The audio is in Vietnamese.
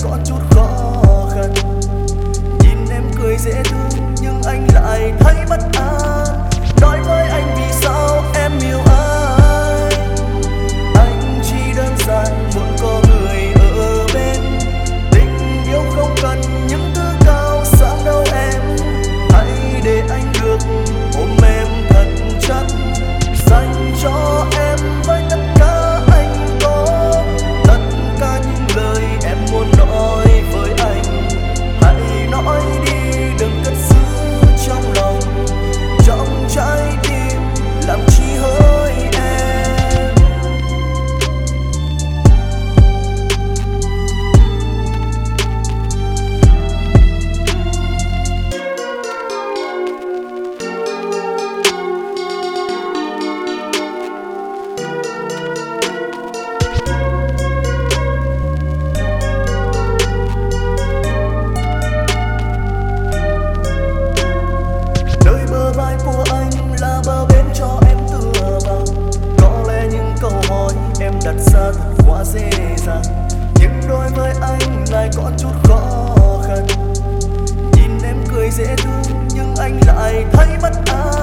có chút khó khăn. Nhìn em cười dễ thương nhưng anh lại thấy bất an. Nói với anh vì sao em yêu anh chỉ đơn giản muốn có người ở bên. Tình yêu không cần những thứ cao sang đâu em. Hãy để anh được ôm em thật chặt, dành cho em với tất cả anh có. Tất cả những lời em muốn nói với anh, hãy nói đi đừng cất giữ trong lòng, trong trái tim làm chi hỡi em. Nơi bờ vai của anh là bờ bên cho em tựa vào. Có lẽ những câu hỏi em đặt ra thật quá dễ dàng, nhưng đối với anh lại có chút khó khăn. Nhìn em cười dễ thương nhưng anh lại thấy bất an.